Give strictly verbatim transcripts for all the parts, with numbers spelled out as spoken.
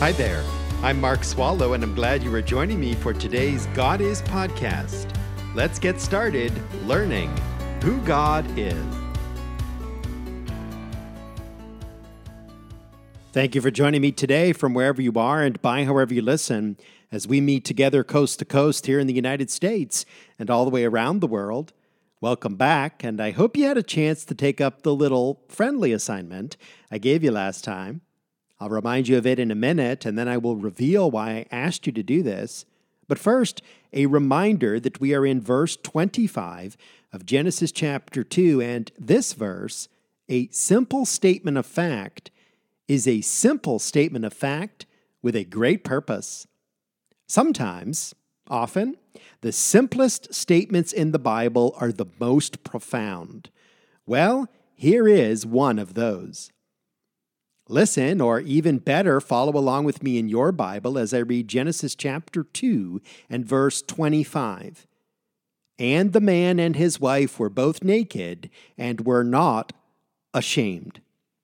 Hi there, I'm Mark Swallow, and I'm glad you are joining me for today's God Is podcast. Let's get started learning who God is. Thank you for joining me today from wherever you are and by however you listen, as we meet together coast to coast here in the United States and all the way around the world. Welcome back, and I hope you had a chance to take up the little friendly assignment I gave you last time. I'll remind you of it in a minute, and then I will reveal why I asked you to do this. But first, a reminder that we are in verse twenty-five of Genesis chapter two, and this verse, a simple statement of fact, is a simple statement of fact with a great purpose. Sometimes, often, the simplest statements in the Bible are the most profound. Well, here is one of those. Listen, or even better, follow along with me in your Bible as I read Genesis chapter two and verse twenty-five. And the man and his wife were both naked and were not ashamed.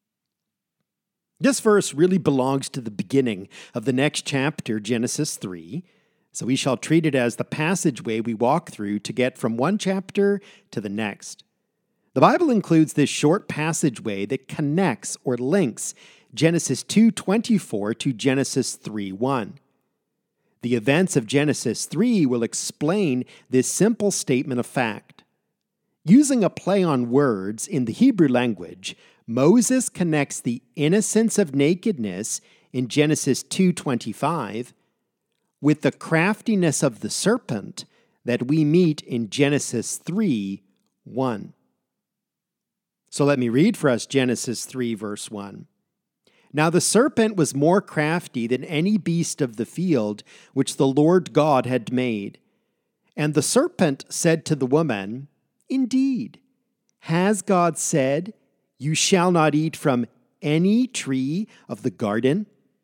This verse really belongs to the beginning of the next chapter, Genesis three, so we shall treat it as the passageway we walk through to get from one chapter to the next. The Bible includes this short passageway that connects or links Genesis two twenty-four to Genesis three one. The events of Genesis three will explain this simple statement of fact. Using a play on words in the Hebrew language, Moses connects the innocence of nakedness in Genesis two twenty-five with the craftiness of the serpent that we meet in Genesis three one. So let me read for us Genesis three, verse one. Now the serpent was more crafty than any beast of the field which the Lord God had made. And the serpent said to the woman, Indeed, has God said, You shall not eat from any tree of the garden?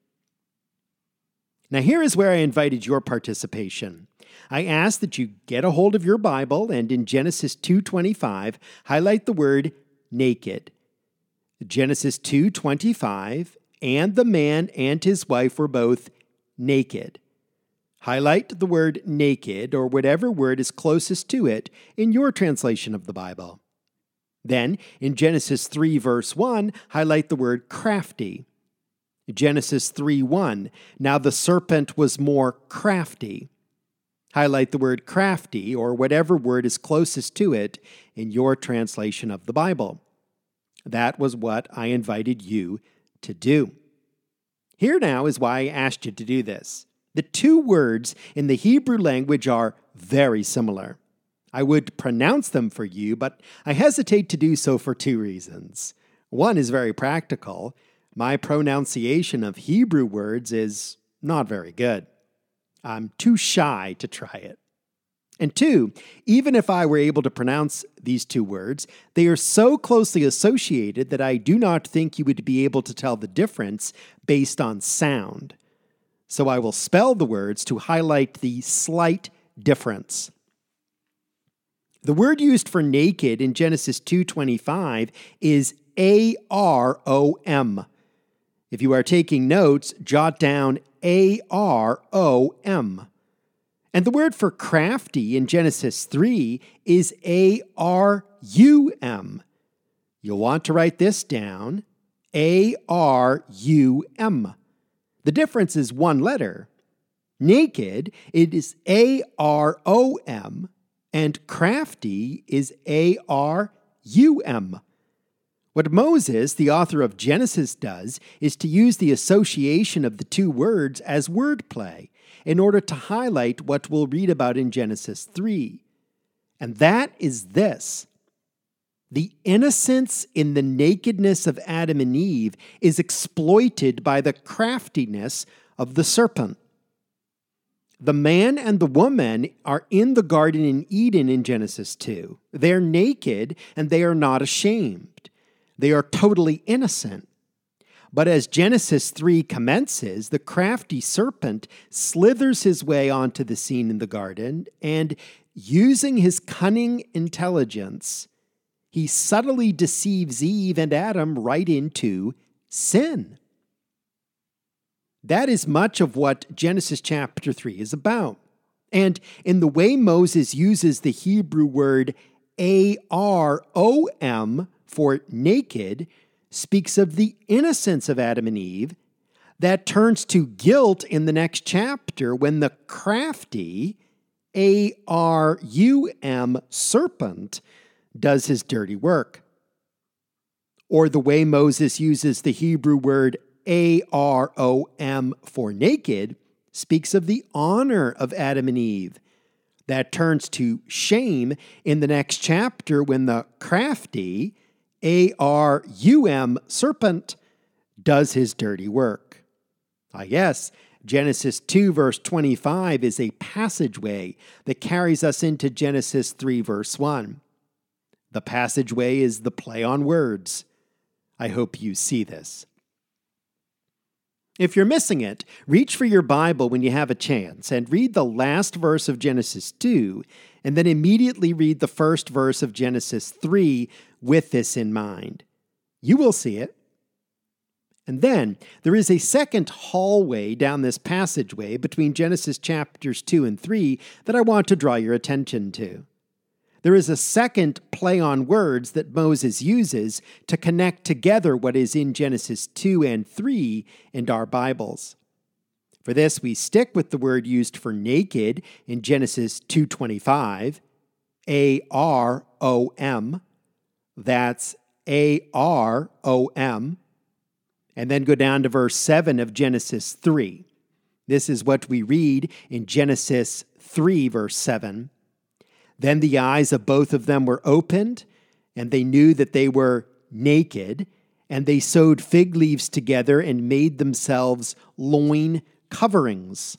Now here is where I invited your participation. I ask that you get a hold of your Bible and in Genesis two twenty-five, highlight the word naked. Genesis two twenty-five, and the man and his wife were both naked. Highlight the word naked, or whatever word is closest to it in your translation of the Bible. Then, in Genesis three verse one, highlight the word crafty. Genesis three one, now the serpent was more crafty. Highlight the word crafty, or whatever word is closest to it in your translation of the Bible. That was what I invited you to do. Here now is why I asked you to do this. The two words in the Hebrew language are very similar. I would pronounce them for you, but I hesitate to do so for two reasons. One is very practical. My pronunciation of Hebrew words is not very good. I'm too shy to try it. And two, even if I were able to pronounce these two words, they are so closely associated that I do not think you would be able to tell the difference based on sound. So I will spell the words to highlight the slight difference. The word used for naked in Genesis two twenty-five is A R O M. If you are taking notes, jot down A R O M. And the word for crafty in Genesis three is A R U M. You'll want to write this down, A R U M. The difference is one letter. Naked, it is A R O M, and crafty is A R U M. What Moses, the author of Genesis, does is to use the association of the two words as wordplay in order to highlight what we'll read about in Genesis three. And that is this. The innocence in the nakedness of Adam and Eve is exploited by the craftiness of the serpent. The man and the woman are in the Garden in Eden in Genesis two. They're naked and they are not ashamed. They are totally innocent. But as Genesis three commences, the crafty serpent slithers his way onto the scene in the garden, and using his cunning intelligence, he subtly deceives Eve and Adam right into sin. That is much of what Genesis chapter three is about. And in the way Moses uses the Hebrew word A R O M for naked, speaks of the innocence of Adam and Eve that turns to guilt in the next chapter when the crafty A R U M serpent does his dirty work. Or the way Moses uses the Hebrew word A R O M for naked speaks of the honor of Adam and Eve that turns to shame in the next chapter when the crafty A R U M serpent does his dirty work. I guess Genesis two verse twenty-five is a passageway that carries us into Genesis three verse one. The passageway is the play on words. I hope you see this. If you're missing it, reach for your Bible when you have a chance and read the last verse of Genesis two, and then immediately read the first verse of Genesis three with this in mind. You will see it. And then there is a second hallway down this passageway between Genesis chapters two and three that I want to draw your attention to. There is a second play on words that Moses uses to connect together what is in Genesis two and three in our Bibles. For this, we stick with the word used for naked in Genesis two twenty-five, A R O M. That's A R O M. And then go down to verse seven of Genesis three. This is what we read in Genesis three, verse seven. Then the eyes of both of them were opened, and they knew that they were naked, and they sewed fig leaves together and made themselves loin coverings.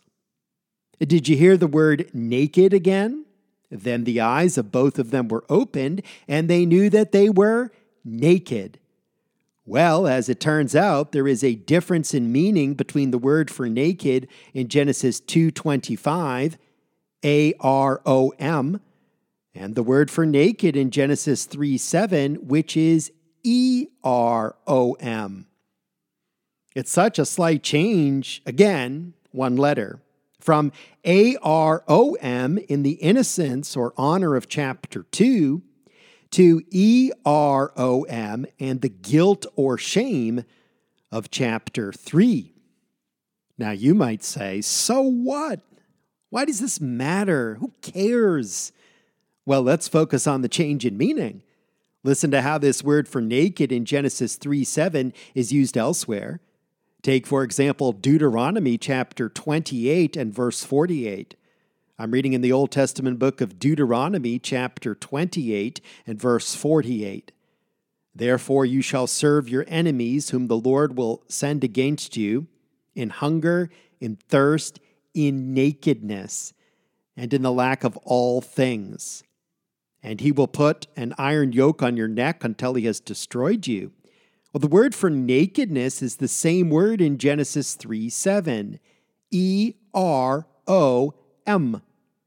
Did you hear the word naked again? Then the eyes of both of them were opened, and they knew that they were naked. Well, as it turns out, there is a difference in meaning between the word for naked in Genesis two twenty-five, A R O M, and the word for naked in Genesis three seven, which is E R O M. It's such a slight change, again, one letter, from A R O M in the innocence or honor of chapter two to E R O M and the guilt or shame of chapter three. Now you might say, so what? Why does this matter? Who cares? Well, let's focus on the change in meaning. Listen to how this word for naked in Genesis three seven is used elsewhere. Take, for example, Deuteronomy chapter twenty-eight and verse forty-eight. I'm reading in the Old Testament book of Deuteronomy chapter twenty-eight and verse forty-eight. Therefore you shall serve your enemies whom the Lord will send against you in hunger, in thirst, in nakedness, and in the lack of all things. And he will put an iron yoke on your neck until he has destroyed you. Well, the word for nakedness is the same word in Genesis three seven, E R O M.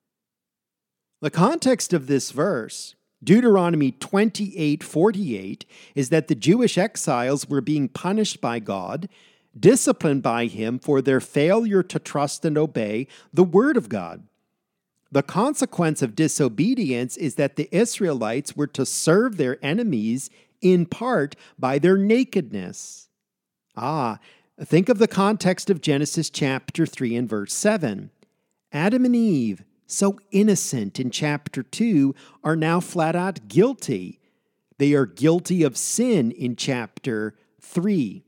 The context of this verse, Deuteronomy twenty-eight forty-eight, is that the Jewish exiles were being punished by God, disciplined by him for their failure to trust and obey the word of God. The consequence of disobedience is that the Israelites were to serve their enemies in part by their nakedness. Ah, think of the context of Genesis chapter three and verse seven. Adam and Eve, so innocent in chapter two, are now flat out guilty. They are guilty of sin in chapter three.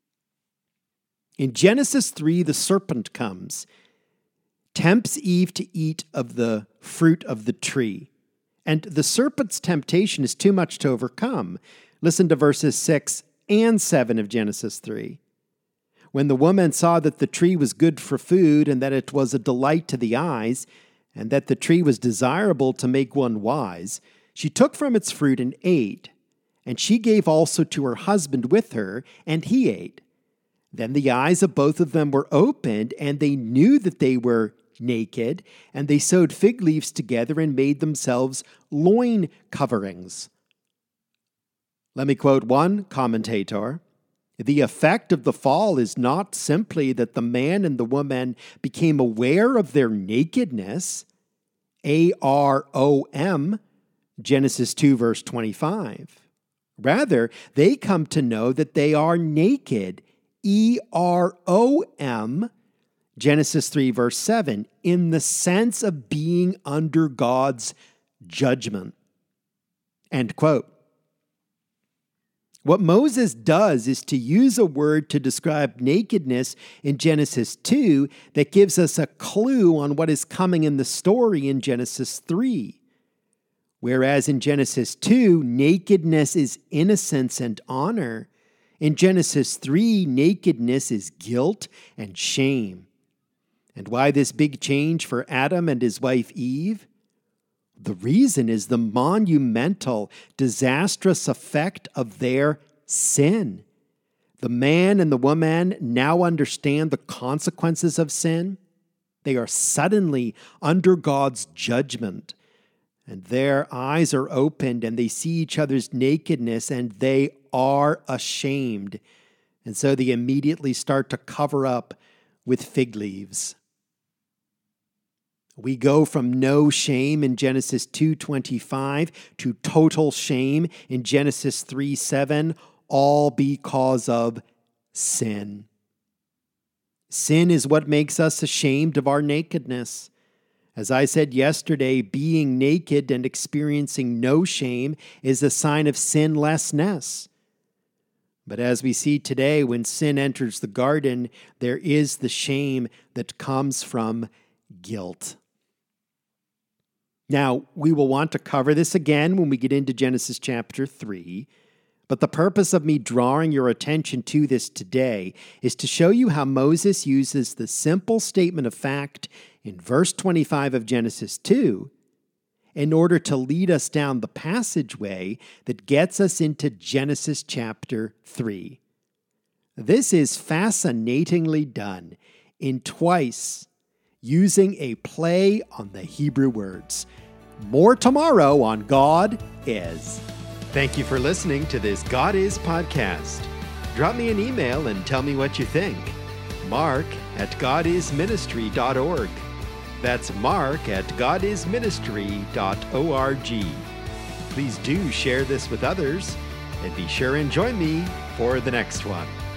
In Genesis three, the serpent comes, tempts Eve to eat of the fruit of the tree. And the serpent's temptation is too much to overcome. Listen to verses six and seven of Genesis three. When the woman saw that the tree was good for food, and that it was a delight to the eyes, and that the tree was desirable to make one wise, she took from its fruit and ate. And she gave also to her husband with her, and he ate. Then the eyes of both of them were opened, and they knew that they were naked, and they sewed fig leaves together and made themselves loin coverings. Let me quote one commentator. The effect of the fall is not simply that the man and the woman became aware of their nakedness, A R O M, Genesis two, verse twenty-five. Rather, they come to know that they are naked, E R O M, Genesis three, verse seven, in the sense of being under God's judgment. End quote. What Moses does is to use a word to describe nakedness in Genesis two that gives us a clue on what is coming in the story in Genesis three. Whereas in Genesis two, nakedness is innocence and honor, in Genesis three, nakedness is guilt and shame. And why this big change for Adam and his wife Eve? The reason is the monumental, disastrous effect of their sin. The man and the woman now understand the consequences of sin. They are suddenly under God's judgment, and their eyes are opened and they see each other's nakedness and they are ashamed. And so they immediately start to cover up with fig leaves. We go from no shame in Genesis two twenty-five to total shame in Genesis three seven, all because of sin. Sin is what makes us ashamed of our nakedness. As I said yesterday, being naked and experiencing no shame is a sign of sinlessness. But as we see today, when sin enters the garden, there is the shame that comes from guilt. Now, we will want to cover this again when we get into Genesis chapter three, but the purpose of me drawing your attention to this today is to show you how Moses uses the simple statement of fact in verse twenty-five of Genesis two in order to lead us down the passageway that gets us into Genesis chapter three. This is fascinatingly done in twice, using a play on the Hebrew words. More tomorrow on God Is. Thank you for listening to this God Is podcast. Drop me an email and tell me what you think. Mark at god is ministry dot org. That's Mark at god is ministry dot org. Please do share this with others, and be sure and join me for the next one.